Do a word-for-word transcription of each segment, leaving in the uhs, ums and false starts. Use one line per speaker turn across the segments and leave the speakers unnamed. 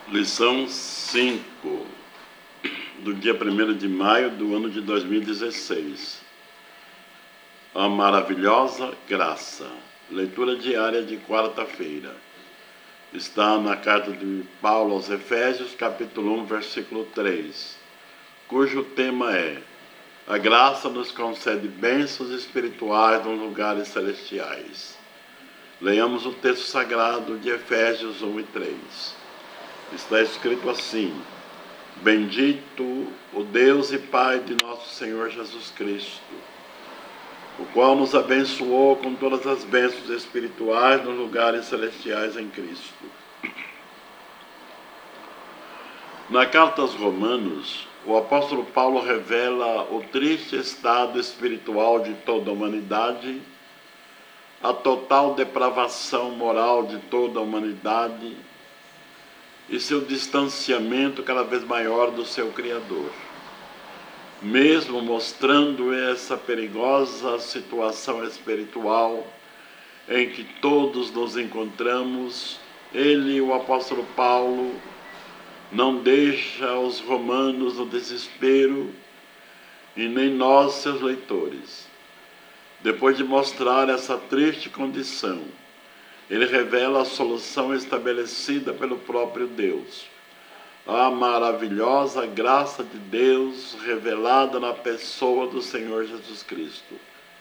Lição cinco, do dia primeiro de maio do ano de dois mil e dezesseis. A maravilhosa graça. Leitura diária de quarta-feira. Está na carta de Paulo aos Efésios, capítulo um, versículo três, cujo tema é: a graça nos concede bênçãos espirituais nos lugares celestiais. Leiamos o texto sagrado de Efésios um e três. Está escrito assim: bendito o Deus e Pai de nosso Senhor Jesus Cristo, o qual nos abençoou com todas as bênçãos espirituais nos lugares celestiais em Cristo. Na carta aos Romanos, o apóstolo Paulo revela o triste estado espiritual de toda a humanidade, a total depravação moral de toda a humanidade e seu distanciamento cada vez maior do seu Criador. Mesmo mostrando essa perigosa situação espiritual em que todos nos encontramos, ele, o apóstolo Paulo, não deixa os romanos no desespero e nem nós, seus leitores. Depois de mostrar essa triste condição, ele revela a solução estabelecida pelo próprio Deus. A maravilhosa graça de Deus revelada na pessoa do Senhor Jesus Cristo.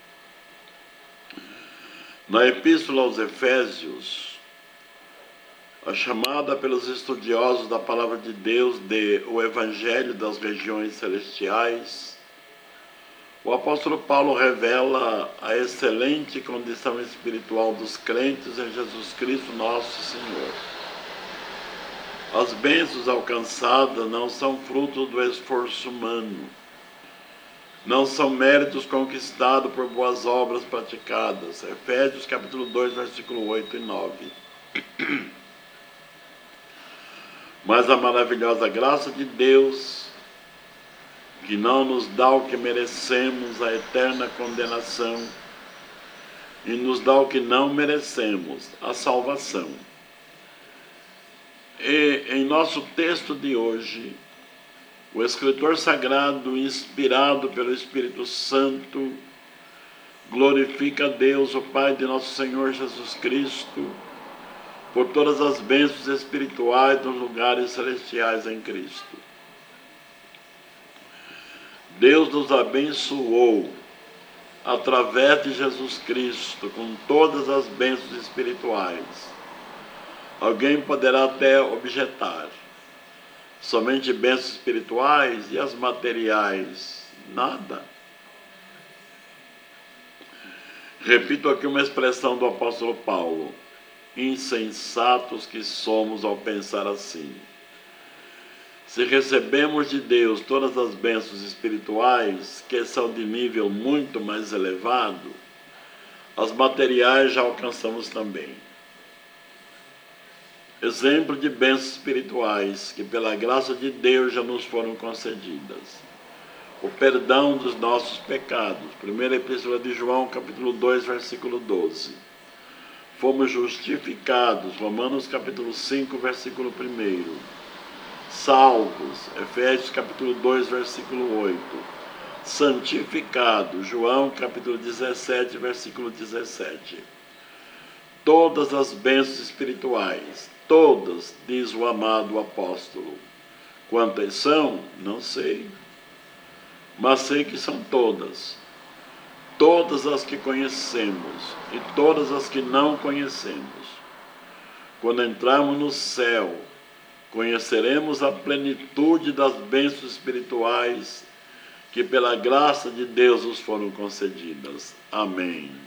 Na Epístola aos Efésios, a chamada pelos estudiosos da Palavra de Deus de o Evangelho das regiões celestiais, o apóstolo Paulo revela a excelente condição espiritual dos crentes em Jesus Cristo, nosso Senhor. As bênçãos alcançadas não são fruto do esforço humano, não são méritos conquistados por boas obras praticadas. Efésios capítulo dois, versículo oito e nove. Mas a maravilhosa graça de Deus, que não nos dá o que merecemos, a eterna condenação, e nos dá o que não merecemos, a salvação. E em nosso texto de hoje, o escritor sagrado, inspirado pelo Espírito Santo, glorifica a Deus, o Pai de nosso Senhor Jesus Cristo, por todas as bênçãos espirituais nos lugares celestiais em Cristo. Deus nos abençoou através de Jesus Cristo com todas as bênçãos espirituais. Alguém poderá até objetar: somente bênçãos espirituais e as materiais? Nada. Repito aqui uma expressão do apóstolo Paulo: insensatos que somos ao pensar assim. Se recebemos de Deus todas as bênçãos espirituais, que são de nível muito mais elevado, as materiais já alcançamos também. Exemplo de bênçãos espirituais que pela graça de Deus já nos foram concedidas: o perdão dos nossos pecados. Primeira Epístola de João, capítulo dois, versículo doze. Fomos justificados. Romanos capítulo cinco, versículo primeiro. Salvos, Efésios capítulo dois, versículo oito. Santificados, João capítulo dezessete, versículo dezessete. Todas as bênçãos espirituais, todas, diz o amado apóstolo. Quantas são? Não sei, mas sei que são todas. Todas as que conhecemos e todas as que não conhecemos. Quando entrarmos no céu, conheceremos a plenitude das bênçãos espirituais que pela graça de Deus nos foram concedidas. Amém.